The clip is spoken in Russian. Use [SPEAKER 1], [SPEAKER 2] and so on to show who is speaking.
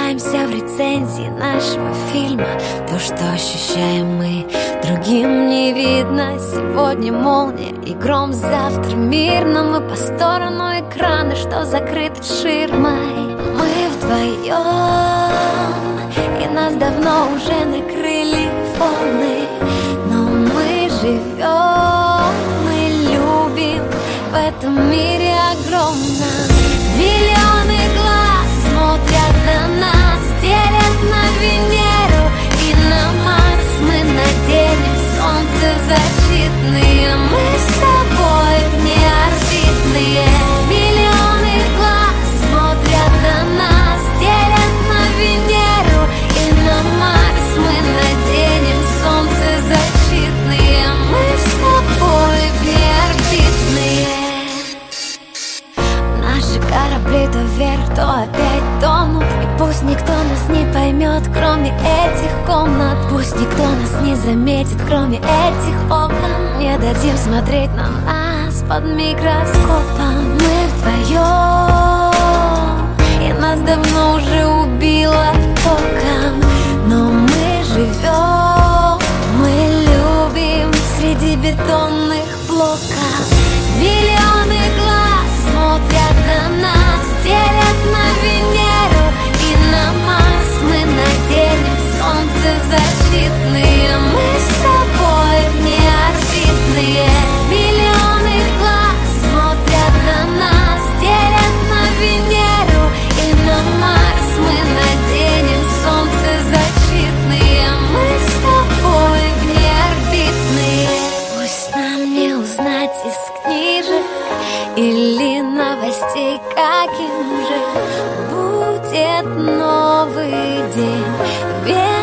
[SPEAKER 1] признаемся в рецензии нашего фильма: то, что ощущаем мы, другим не видно. Сегодня молния и гром, завтра мирно. Мы по сторону экрана, что закрыты ширмой. Мы вдвоем, и нас давно уже накрыли волны. Но мы живем, мы любим в этом мире огромном. Миллионы глаз смотрят на нас, делят на Венеру и на Марс. Мы наденем солнцезащитные, мы с тобой внеорбитные. Миллионы глаз смотрят на нас, делят на Венеру и на Марс. Мы наденем солнцезащитные, мы с тобой внеорбитные. Наши корабли то вверх, то опять тонут. И пусть никто нас не поймет, кроме этих комнат. Пусть никто нас не заметит, кроме этих окон. Не дадим смотреть на нас под микроскопом. Мы вдвоем, и нас давно уже убило током. Но мы живем, мы любим среди бетонных блоков. Миллионы глаз смотрят на нас, делят на Венеру и на Марс. Мы наденем солнцезащитные, мы с тобой внеорбитные. Миллионы глаз смотрят на нас, делят на Венеру и на Марс. Мы наденем солнцезащитные, мы с тобой внеорбитные. Пусть нам не узнать из книжек или новостей, каким же будет новый день.